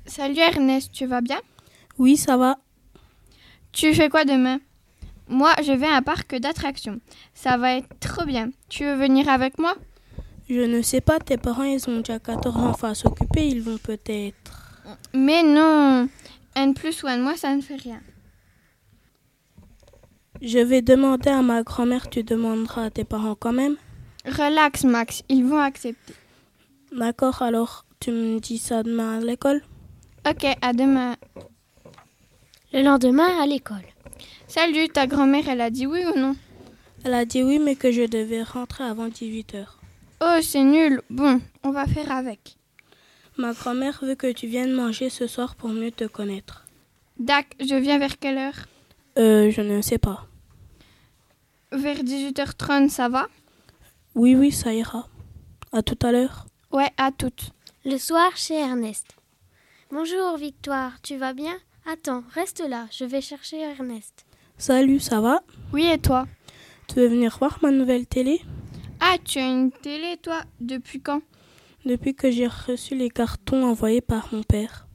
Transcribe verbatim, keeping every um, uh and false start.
Salut Ernest, tu vas bien? Oui, ça va. Tu fais quoi demain? Moi, je vais à un parc d'attractions. Ça va être trop bien. Tu veux venir avec moi? Je ne sais pas, tes parents, ils ont déjà quatorze enfants à s'occuper, ils vont peut-être... Mais non, un plus ou un de moins, ça ne fait rien. Je vais demander à ma grand-mère, tu demanderas à tes parents quand même? Relax Max, ils vont accepter. D'accord, alors tu me dis ça demain à l'école? Ok, à demain. Le lendemain, à l'école. Salut, ta grand-mère, elle a dit oui ou non? Elle a dit oui, mais que je devais rentrer avant dix-huit heures. Oh, c'est nul. Bon, on va faire avec. Ma grand-mère veut que tu viennes manger ce soir pour mieux te connaître. Dac, je viens vers quelle heure? Euh, je ne sais pas. Vers dix-huit heures trente, ça va? Oui, oui, ça ira. À tout à l'heure. Ouais, à toutes. Le soir, chez Ernest. Bonjour Victoire, tu vas bien? Attends, reste là, je vais chercher Ernest. Salut, ça va? Oui, et toi? Tu veux venir voir ma nouvelle télé? Ah, tu as une télé, toi? Depuis quand? Depuis que j'ai reçu les cartons envoyés par mon père.